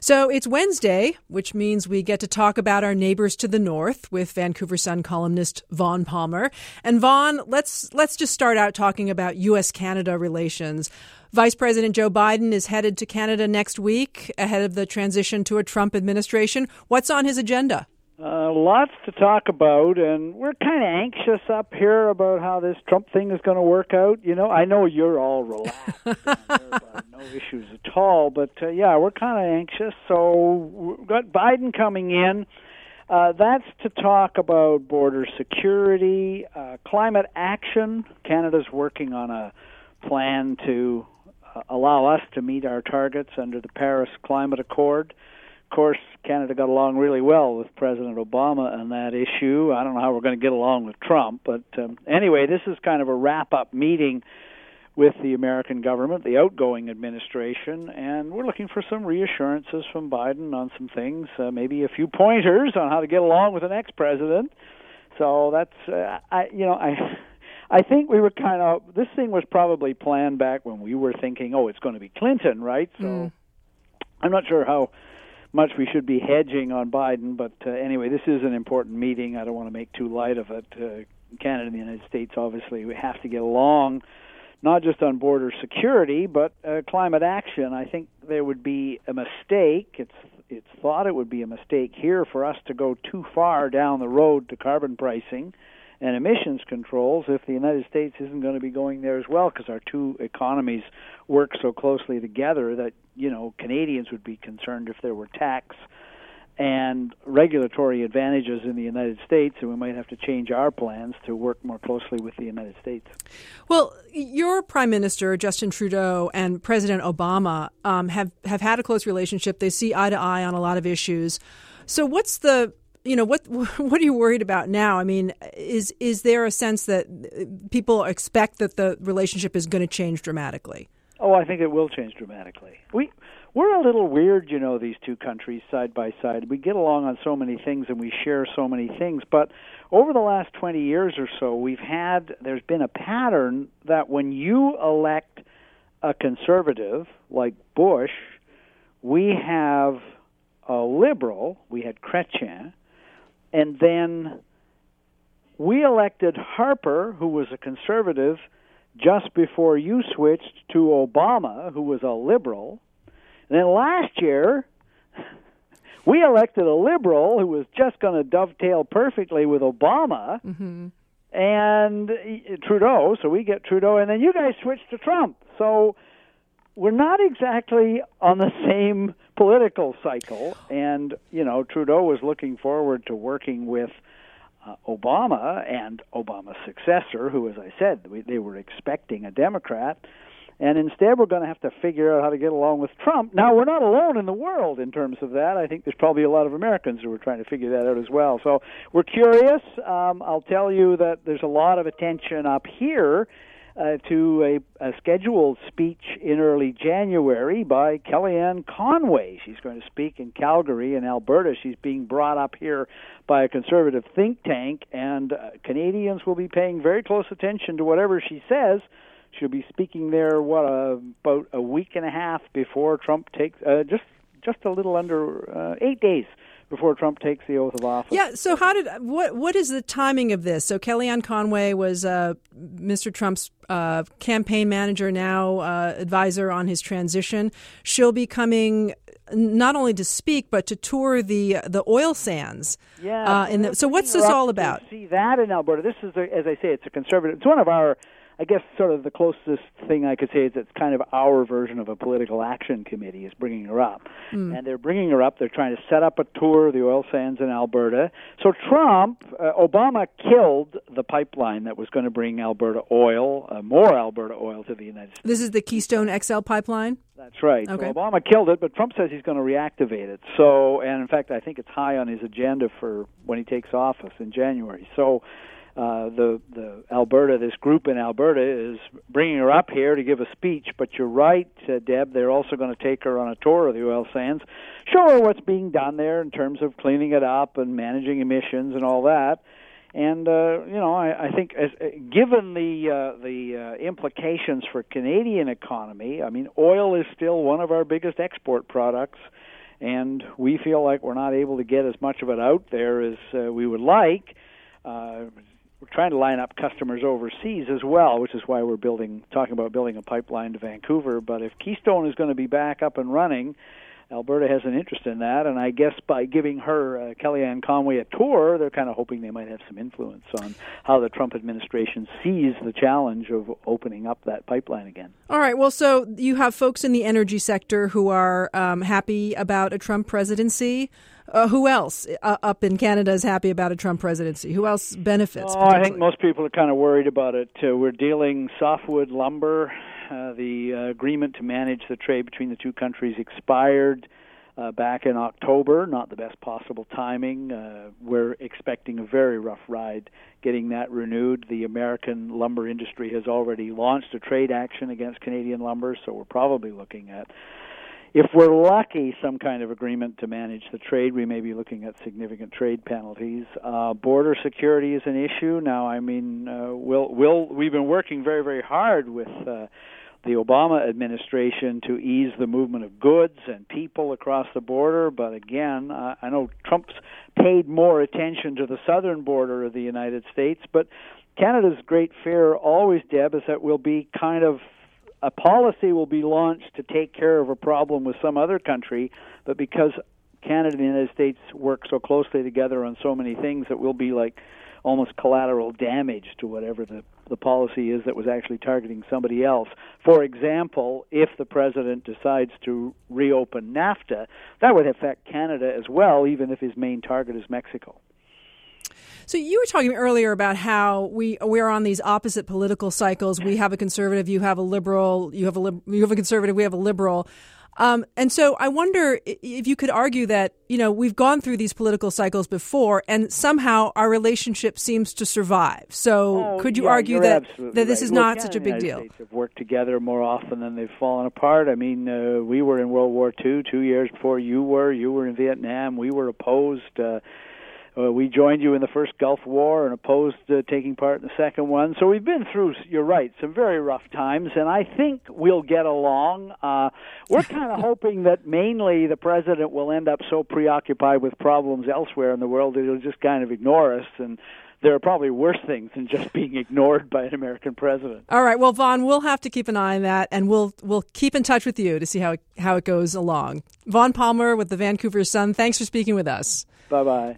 So it's Wednesday, which means we get to talk about our neighbors to the north with Vancouver Sun columnist Vaughn Palmer. And Vaughn, let's just start out talking about U.S.-Canada relations. Vice President Joe Biden is headed to Canada next week ahead of the transition to a Trump administration. What's on his agenda? Lots to talk about, and we're kind of anxious up here about how this Trump thing is going to work out. You know, I know you're all relaxed. No issues at all, but yeah, we're kind of anxious. So we've got Biden coming in. That's to talk about border security, climate action. Canada's working on a plan to allow us to meet our targets under the Paris Climate Accord. Of course, Canada got along really well with President Obama on that issue. I don't know how we're going to get along with Trump, but anyway, this is kind of a wrap-up meeting with the American government, the outgoing administration, and we're looking for some reassurances from Biden on some things, maybe a few pointers on how to get along with the next president. So that's, I think we were this thing was probably planned back when we were thinking, it's going to be Clinton, right? So I'm not sure how much we should be hedging on Biden, but anyway, this is an important meeting. I don't want to make too light of it. Canada and the United States, obviously, we have to get along, not just on border security, but climate action. I think there would be a mistake. It's thought it would be a mistake here for us to go too far down the road to carbon pricing and emissions controls if the United States isn't going to be going there as well, because our two economies work so closely together that, Canadians would be concerned if there were tax and regulatory advantages in the United States, and we might have to change our plans to work more closely with the United States. Well, your Prime Minister, Justin Trudeau, and President Obama have had a close relationship. They see eye to eye on a lot of issues. So what's the what are you worried about now? I mean, is there a sense that people expect that the relationship is going to change dramatically? Oh, I think it will change dramatically. We're a little weird, these two countries side by side. We get along on so many things and we share so many things, but over the last 20 years or so, there's been a pattern that when you elect a conservative like Bush, we have a liberal, we had Chrétien, and then we elected Harper, who was a conservative, just before you switched to Obama, who was a liberal. And then last year, we elected a liberal who was just going to dovetail perfectly with Obama and Trudeau, so we get Trudeau, and then you guys switched to Trump. So we're not exactly on the same political cycle, and, Trudeau was looking forward to working with Obama and Obama's successor, who, as I said, they were expecting a Democrat, and instead we're going to have to figure out how to get along with Trump. Now, we're not alone in the world in terms of that. I think there's probably a lot of Americans who are trying to figure that out as well. So we're curious. I'll tell you that there's a lot of attention up here to a scheduled speech in early January by Kellyanne Conway. She's going to speak in Calgary in Alberta. She's being brought up here by a conservative think tank, and Canadians will be paying very close attention to whatever she says. She'll be speaking there, about a week and a half before Trump takes, just a little under 8 days before Trump takes the oath of office. Yeah, so what is the timing of this? So Kellyanne Conway was Mr. Trump's campaign manager, now advisor on his transition. She'll be coming not only to speak, but to tour the oil sands. Yeah. So what's this all about? See that in Alberta. This is, as I say, it's a conservative. It's one of our, I guess, sort of the closest thing I could say is it's kind of our version of a political action committee is bringing her up. And they're bringing her up. They're trying to set up a tour of the oil sands in Alberta. So Obama killed the pipeline that was going to bring Alberta oil, more Alberta oil to the United States. This is the Keystone XL pipeline? That's right. Okay. So Obama killed it, but Trump says he's going to reactivate it. So, and in fact, I think it's high on his agenda for when he takes office in January. So the Alberta, this group in Alberta is bringing her up here to give a speech, but you're right, Deb, they're also going to take her on a tour of the oil sands, show her what's being done there in terms of cleaning it up and managing emissions and all that. And, I think given the implications for Canadian economy, I mean, oil is still one of our biggest export products. and we feel like we're not able to get as much of it out there as we would like. We're trying to line up customers overseas as well, which is why we're talking about building a pipeline to Vancouver. But if Keystone is going to be back up and running, Alberta has an interest in that, and I guess by giving her, Kellyanne Conway, a tour, they're kind of hoping they might have some influence on how the Trump administration sees the challenge of opening up that pipeline again. All right. Well, so you have folks in the energy sector who are happy about a Trump presidency. Who else up in Canada is happy about a Trump presidency? Who else benefits? I think most people are kind of worried about it. We're dealing softwood lumber. The agreement to manage the trade between the two countries expired back in October. Not the best possible timing. We're expecting a very rough ride getting that renewed. The American lumber industry has already launched a trade action against Canadian lumber, so we're probably looking at, if we're lucky, some kind of agreement to manage the trade. We may be looking at significant trade penalties. Border security is an issue. Now, I mean, we've been working very, very hard with the Obama administration to ease the movement of goods and people across the border. But again, I know Trump's paid more attention to the southern border of the United States. But Canada's great fear always, Deb, is that we'll be kind of a policy will be launched to take care of a problem with some other country, but because Canada and the United States work so closely together on so many things, it will be like almost collateral damage to whatever the policy is that was actually targeting somebody else. For example, if the president decides to reopen NAFTA, that would affect Canada as well, even if his main target is Mexico. So you were talking earlier about how we're on these opposite political cycles. We have a conservative, you have a liberal, you have a conservative, we have a liberal. And so I wonder if you could argue that, we've gone through these political cycles before and somehow our relationship seems to survive. So could you argue that this is not such a big deal? States have worked together more often than they've fallen apart. I mean, we were in World War II 2 years before you were. You were in Vietnam. We were opposed. We joined you in the first Gulf War and opposed taking part in the second one. So we've been through, you're right, some very rough times, and I think we'll get along. We're kind of hoping that mainly the president will end up so preoccupied with problems elsewhere in the world that he'll just kind of ignore us, and there are probably worse things than just being ignored by an American president. All right. Well, Vaughn, we'll have to keep an eye on that, and we'll keep in touch with you to see how it goes along. Vaughn Palmer with the Vancouver Sun, thanks for speaking with us. Bye-bye.